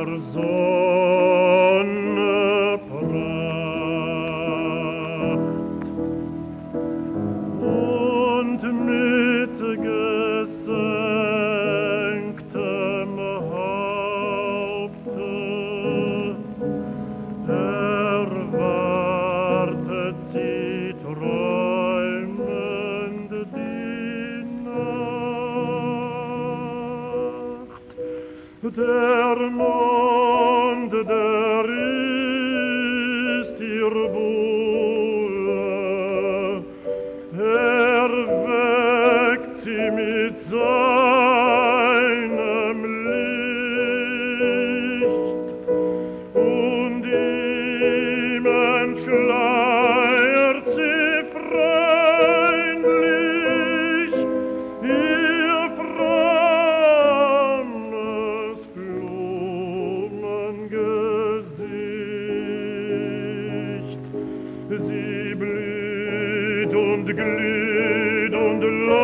Sonne Pracht und mit gesenktem Haupte erwartet sie träumend die Nacht. Der Mond, der ist ihr Buhle, erweckt sie mit seinem Licht und ihm entschleiert sie freundlich ihr fromes Blumengesicht. Sie blüht und glüht und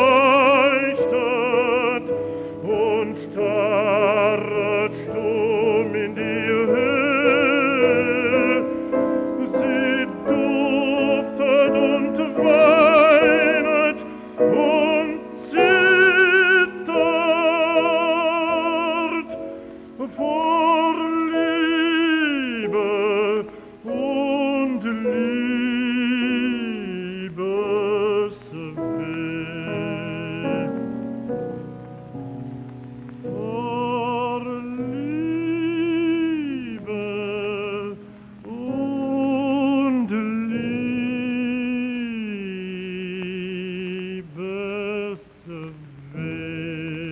leuchtet und starret stumm in die Höhe. Sie duftet und weinet und zittert vor Liebe und Liebesweh. Vor Liebe und Liebesweh.